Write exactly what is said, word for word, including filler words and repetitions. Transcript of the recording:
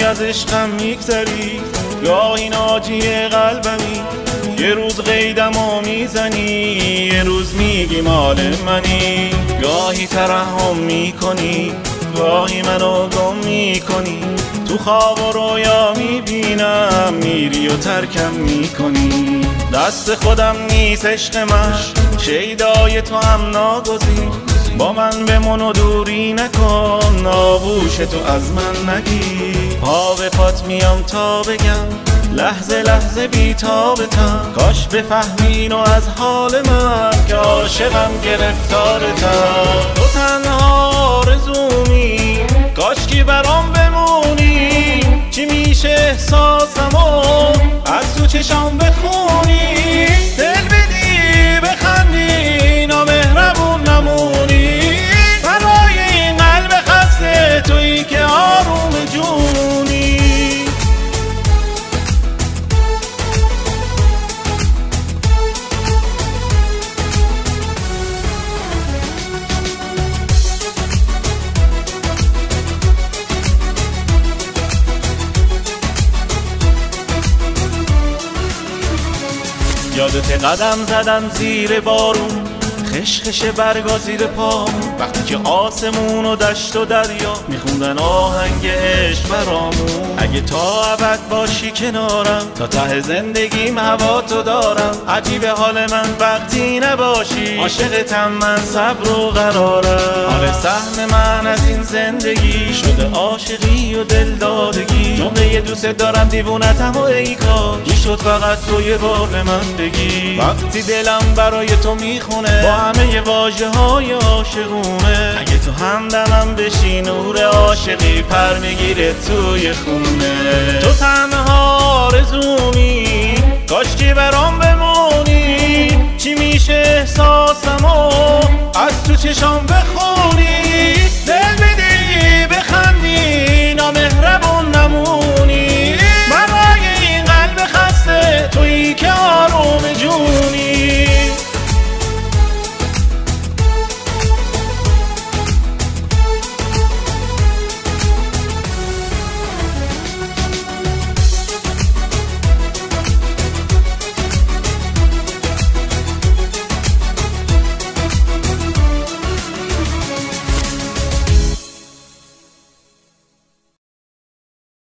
از عشقم میگذری، گاهی ناجی قلبمی، یه روز قیدمو میزنی، یه روز میگی مال منی. گاهی ترحم میکنی، گاهی منو گم میکنی، تو خواب و رویا میبینم میری و ترکم میکنی. دست خودم نیست عشق من، شیدای تو هم ناگزیر، با من بمون و دوری نکن، ناگوش تو از من نگیر. پا به پات میام تا بگم لحظه لحظه بی‌تابتم، کاش بفهمین و از حال من که عاشقم گرفتارتم. تو تنها آرزومی، کاش کی برام بمونی، چی میشه احساسمو از تو چشام بخونی، دل بدی بخندی نامهربون نمونی، برای این قلب خسته تویی که آروم جونی. یادت قدم زدن زیر بارون، خشخش برگا زیر پام، وقتی که آسمون و دشت و دریا میخوندن آهنگ عشق برامون. اگه تا ابد باشی کنارم، تا ته زندگیم هوا تو دارم، عجیب حال من وقتی نباشی، عاشقتم من صبر و قرارم. حال سهم من از این زندگی شده عاشقی و دلدادگی، جمله دوست دارم دیوونتم و ای کاش میشد فقط تو یه بار به من بگی. وقتی دلم برای تو میخونه با همه واژه های عاشقونه، اگه تو همدمم بشی نور عاشقی پر میگیره توی خونه. تو تنها آرزومی، کاش کی برام بمونی، چی میشه احساسمو از تو چشام